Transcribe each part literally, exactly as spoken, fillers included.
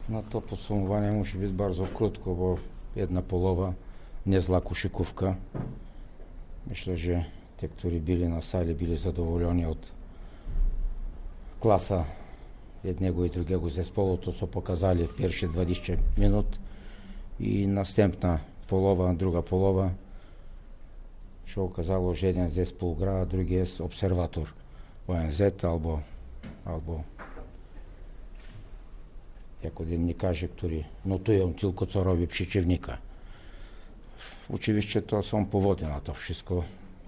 No to podsumowanie musi być bardzo krótko, bo jedna połowa, niezła koszykówka. Myślę, że ci, którzy byli na sali, byli zadowoleni od klasa jednego i drugiego zespołu, to co pokazali w pierwsze dwadzieścia minut i następna połowa, druga połowa się okazało, że jeden zespół gra, a drugi jest obserwator O N Z albo, albo jako dziennikarze, którzy notują tylko, co robi przeciwnika. Oczywiście to są powody na to wszystko.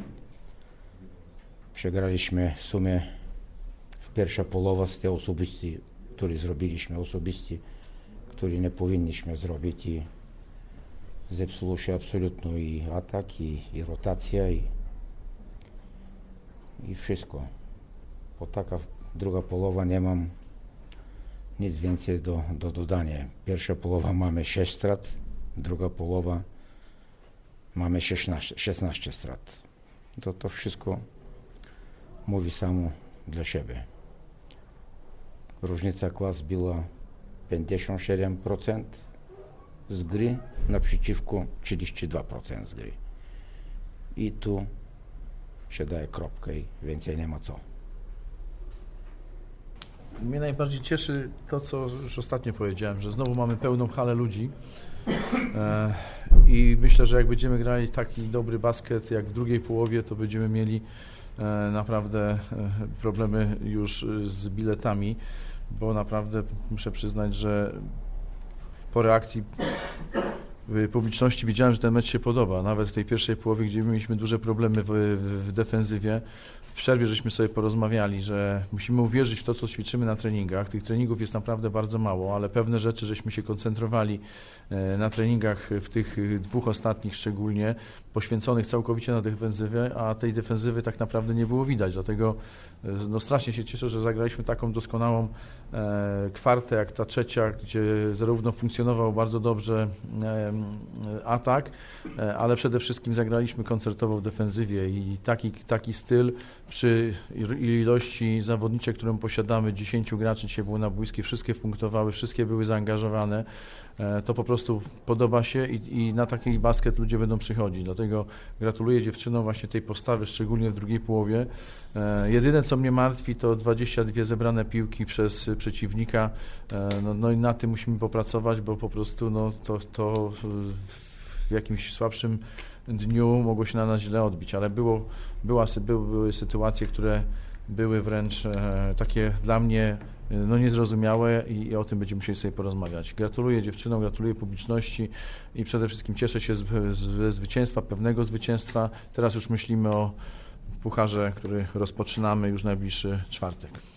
Przegraliśmy w sumie w pierwsza połowa z te osobiste, które zrobiliśmy, osobiste, które nie powinniśmy zrobić i zepsuło się absolutnie i atak, i, i rotacja, i, i wszystko. Po taka druga połowa nie mam nic więcej do, do dodania. Pierwsza połowa mamy sześć strat, druga połowa mamy szesnaście, szesnaście strat. To, to wszystko mówi samo dla siebie. Różnica klas była pięćdziesiąt siedem procent z gry naprzeciwko trzydzieści dwa procent z gry. I tu się daje kropkę i więcej nie ma co. Mnie najbardziej cieszy to, co już ostatnio powiedziałem, że znowu mamy pełną halę ludzi e, i myślę, że jak będziemy grali taki dobry basket jak w drugiej połowie, to będziemy mieli e, naprawdę e, problemy już z biletami, bo naprawdę muszę przyznać, że po reakcji publiczności widziałem, że ten mecz się podoba. Nawet w tej pierwszej połowie, gdzie mieliśmy duże problemy w, w, w defensywie, w przerwie żeśmy sobie porozmawiali, że musimy uwierzyć w to, co ćwiczymy na treningach. Tych treningów jest naprawdę bardzo mało, ale pewne rzeczy, żeśmy się koncentrowali na treningach w tych dwóch ostatnich szczególnie, poświęconych całkowicie na defensywę, a tej defensywy tak naprawdę nie było widać. Dlatego no, strasznie się cieszę, że zagraliśmy taką doskonałą e, kwartę jak ta trzecia, gdzie zarówno funkcjonował bardzo dobrze e, atak, e, ale przede wszystkim zagraliśmy koncertowo w defensywie i taki, taki styl przy ilości zawodniczek, którą posiadamy, dziesięciu graczy dzisiaj było na boisku, wszystkie punktowały, wszystkie były zaangażowane. To po prostu podoba się i, i na taki basket ludzie będą przychodzić. Dlatego gratuluję dziewczynom właśnie tej postawy, szczególnie w drugiej połowie. E, jedyne, co mnie martwi, to dwadzieścia dwie zebrane piłki przez przeciwnika. E, no, no i na tym musimy popracować, bo po prostu no, to, to w jakimś słabszym dniu mogło się na nas źle odbić, ale było, była, były, były sytuacje, które były wręcz e, takie dla mnie no niezrozumiałe i, i o tym będziemy musieli sobie porozmawiać. Gratuluję dziewczynom, gratuluję publiczności i przede wszystkim cieszę się ze zwycięstwa, pewnego zwycięstwa. Teraz już myślimy o pucharze, który rozpoczynamy już najbliższy czwartek.